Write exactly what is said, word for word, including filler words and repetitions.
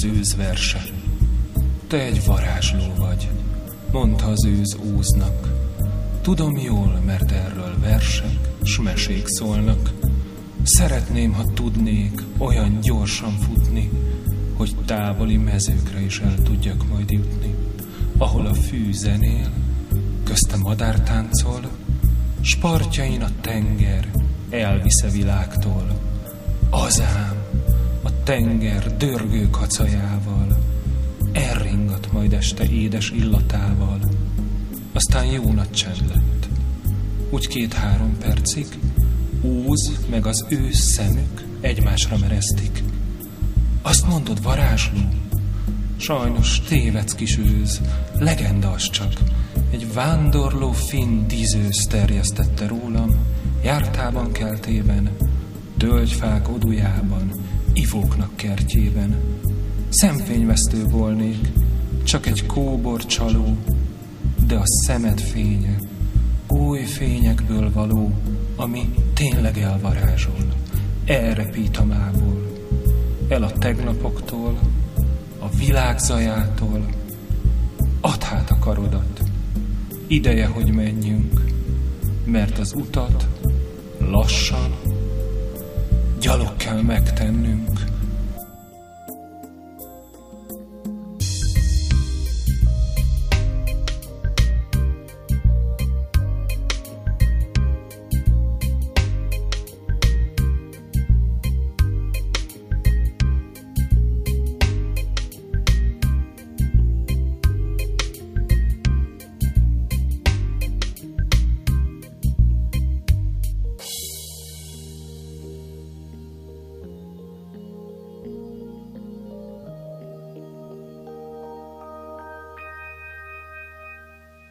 az őz verse. Te egy varázsló vagy, mondta az őz Óznak. Tudom jól, mert erről versek s mesék szólnak. Szeretném, ha tudnék olyan gyorsan futni, hogy távoli mezőkre is el tudjak majd jutni, ahol a fű zenél, közte madár táncol, s partjain a tenger elvisze világtól. Azám, a tenger dörgő kacajával elringat majd este édes illatával. Aztán jó nagy csend lett. Úgy két-három percig Óz meg az ősz szemük egymásra meresztik. Azt mondod, varázsló? Sajnos tévedsz, kis őz, legenda az csak. Egy vándorló finn dízősz terjesztette rólam, jártában keltében, tölgyfák odujában, ivóknak kertjében. Szemfényvesztő volnék, csak egy kóbor csaló, de a szemed fénye új fényekből való, ami tényleg elvarázsol, elrepít a mából, el a tegnapoktól, a világ zajától. Add hát a karodat, ideje, hogy menjünk, mert az utat lassan, gyalog kell megtennünk.